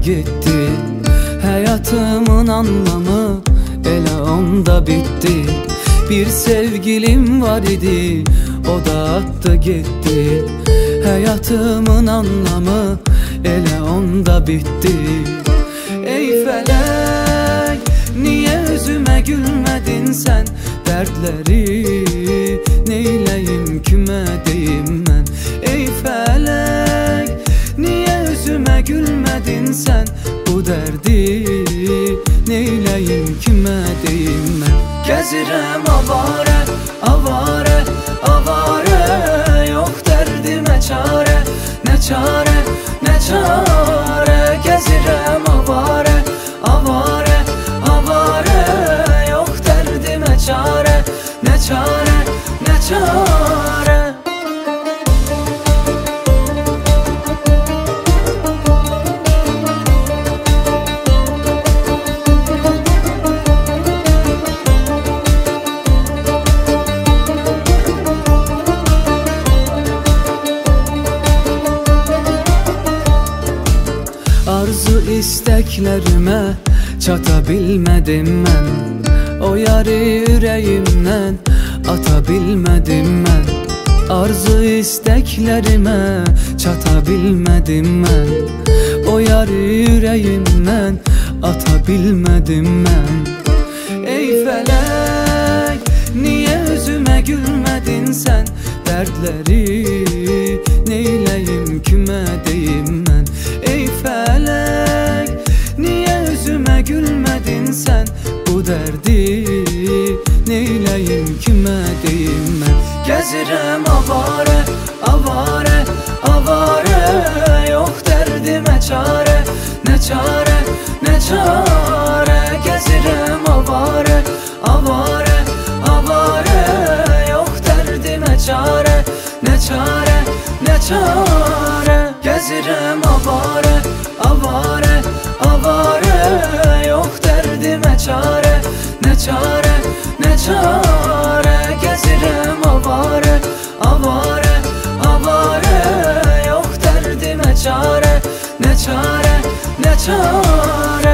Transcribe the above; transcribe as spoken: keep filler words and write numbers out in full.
gitti. Hayatımın anlamı elə onda bitti. Bir sevgilim var idi, o da attı gitti. Hayatımın anlamı elə onda bitti. Ey felek, niye üzüme gülmedin sen? Dertleri neyleyim, kime deyim ben? Ey felek, niye üzüme gülmedin sen? Bu derdi neyleyim, kime deyim ben? Gezirem avare, avare, avare. Yok derdime çare, ne çare, ne çare. Gezirem avare, avare, avare. Yok derdime çare, ne çare, ne çare. Arzu isteklerime çatabilmedim ben. O yarı yüreğimden atabilmedim ben. Arzu isteklerime çatabilmedim ben. O yarı yüreğimden atabilmedim ben. Ey felek, niye üzüme gülmedin sen? Dertleri neyleyim, kime deyim ben? Ey felek, niye üzüme gülmedin sen? Bu derdi neyleyim, kime deyim ben? Gezirem avare, avare, avare. Yok derdime çare, ne çare, ne çare. Gezirem avare, avare, avare. Yok derdime çare, ne çare, ne çare. Gezirem avare, avare, avare. Yok derdime çare, ne çare, ne çare. Gezirem avare, avare, avare. Yok derdime çare, ne çare, ne çare.